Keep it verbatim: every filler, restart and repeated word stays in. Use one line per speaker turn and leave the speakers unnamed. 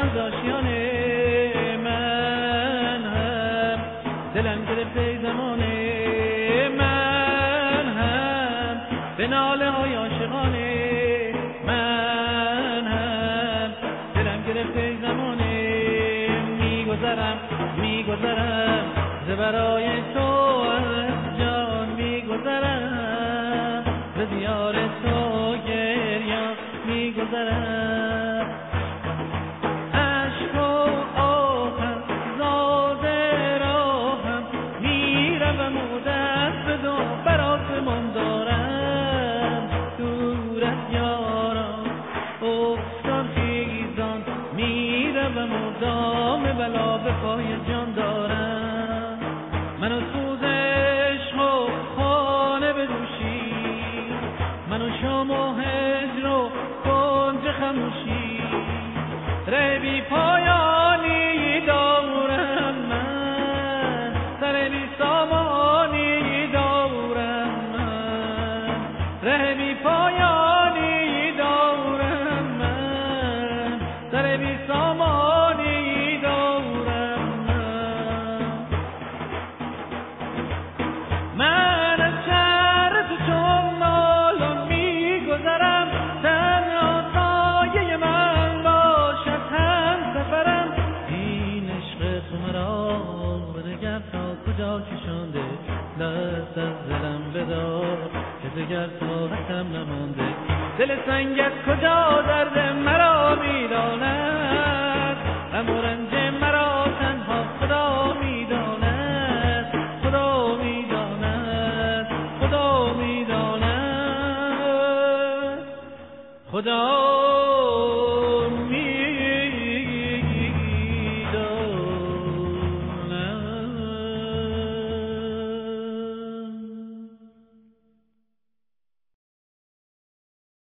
از آشیانه من هم دلم گرفته زمانه من هم به ناله های عاشقانه من هم دلم گرفته زمانه میگذرم میگذرم ز برای تو از جان میگذرم ز دیار تو گریان میگذرم عشق و آهم زاد راهم میروم و دست به دو بر آسمان دارم دور از یاران افتان خیزان میروم و دام بلا به پای جان دارم منو سوز عشق و خانه بدوشی منو شام و هجر و کنج خموشی ره بی پایانی دارم من سر بی سامانی دارم من ره بی پایانی دارم من سر بی سامانی دارم من من از شهر تو چون نالان میگذرم تنها سایه من باشد هم سفرم این عشق تو مرا دگر تا کجا کشانده دست از دلم بدار که دگر طاقتم نمانده دل سنگت کجا درد مرا میداند غم و رنج مرا تنها خدا میداند خدا میداند خدا میداند خدا